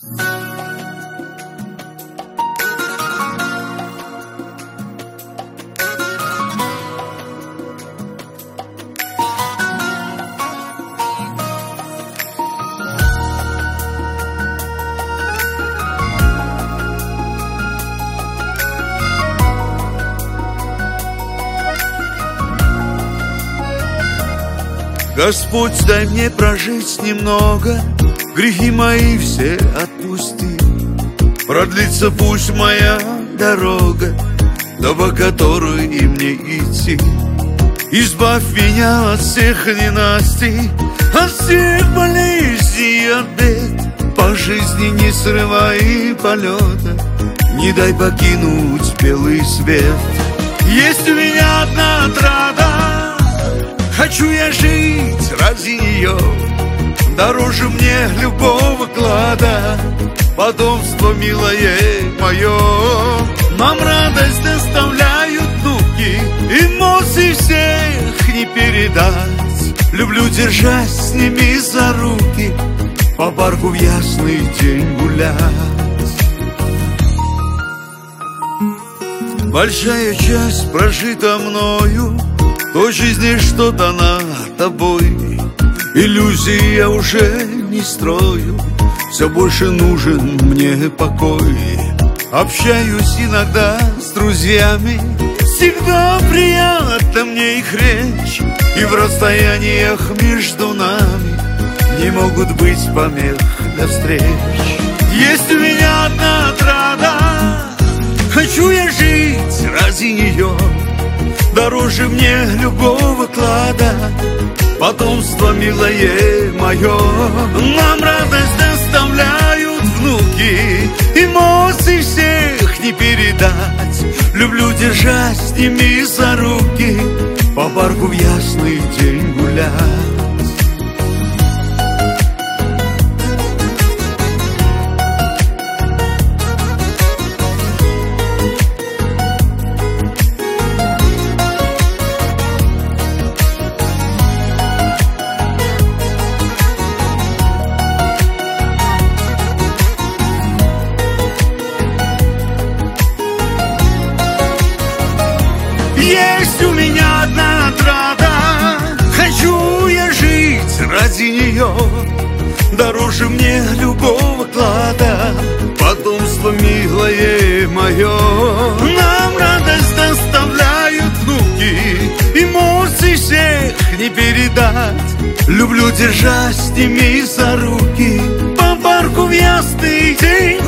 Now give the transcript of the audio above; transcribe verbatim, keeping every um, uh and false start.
Господь, дай мне прожить немного, грехи мои все отпусти. Продлится пусть моя дорога, да по которой и мне идти. Избавь меня от всех ненастей, от всех болезней и от бед. По жизни не срывай полета, не дай покинуть белый свет. Есть у меня одна отрада, хочу я жить ради нее. Дороже мне любого клада потомство милое мое. Нам радость доставляют внуки, эмоций всех не передать. Люблю держать с ними за руки, по парку в ясный день гулять. Большая часть прожита мною, той жизни, что дана тобой. Иллюзий я уже не строю, все больше нужен мне покой. Общаюсь иногда с друзьями, всегда приятна мне их речь. И в расстояниях между нами не могут быть помех для встреч. Есть у меня одна отрада, хочу я жить ради нее. Дороже мне любого клада потомство милое мое. Нам радость доставляют внуки, эмоций всех не передать. Люблю держать с ними за руки, по парку в ясный день гулять. Есть у меня одна отрада, хочу я жить ради нее. Дороже мне любого клада потомство милое мое. Нам радость доставляют внуки, эмоций всех не передать. Люблю держать с ними за руки, по парку в ясный день